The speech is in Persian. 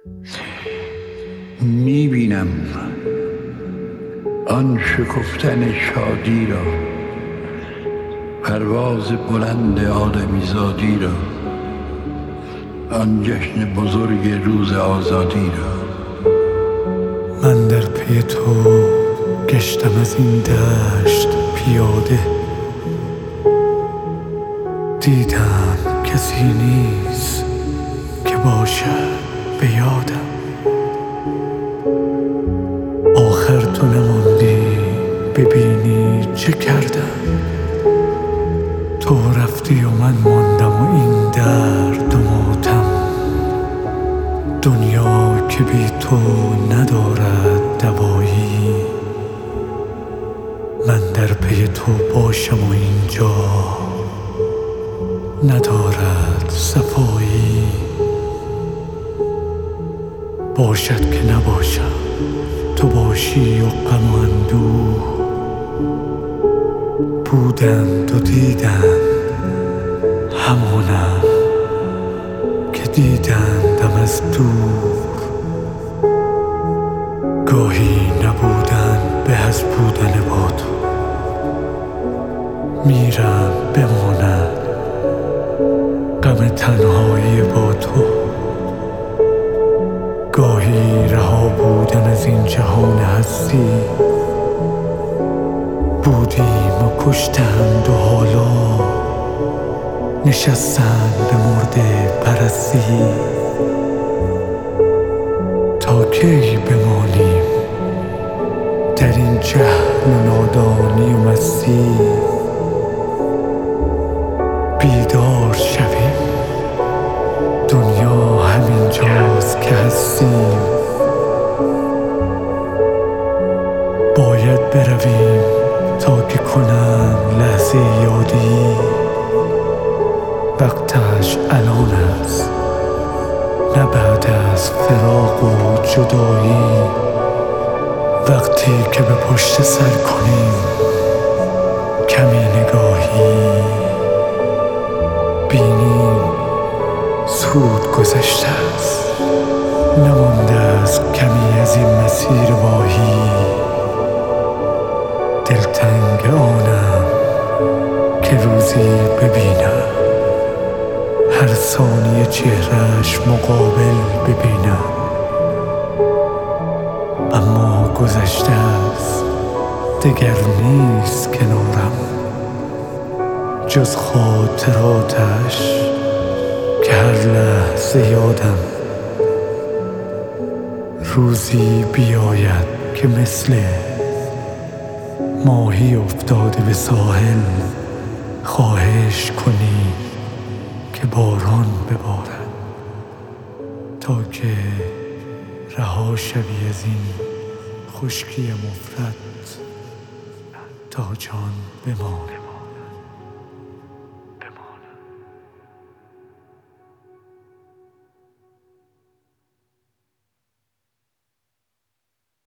میبینم آن شکفتن شادی را، پرواز بلند آدمیزادی را، آن جشن بزرگ روز آزادی را. من در پی تو گشتم از این دشت پیاده، دیدم کسی نیست که باشد به یادم. آخر تو نماندی ببینی چه کردم. تو رفتی و من ماندم و این درد و ماتم. دنیا که بی تو ندارد دوایی، من در پی تو باشم و اینجا ندارد صفایی. باشد که نباشم، تو باشی و غم و اندوه بودند و دیدند همانم که دیدندم از دور. گاهی نبودن به از بودن با تو، میرم بماند غم تنهایی با تو. گاهی رها بودن از این جهان هستی، بودیم و کشتند و حالا نشستند به مرده پرستی. تا کی بمانیم در این جهل و نادانی و مستی؟ بیدار شویم، دنیا همینجاست که هستیم. باید برویم تا که کنند لحظه یادی. وقتش الان است، نه بعد از فراق و جدایی. وقتی که به پشت سر کنیم کمی نگاهی، بینیم زود گذشته است، نمانده است کمی از این مسیر واهی. دلتنگ آنم که روزی ببینم هر ثانیه چهرهش مقابل ببینم. اما گذشته است، دگر نیست کنارم جز خاطراتش که هر لحظه یادم. روزی بیاید که مثل ماهی افتاده به ساحل خواهش کنی که باران ببارد، تا که رها شوی از این خشکی مفرط، تا جان بماند.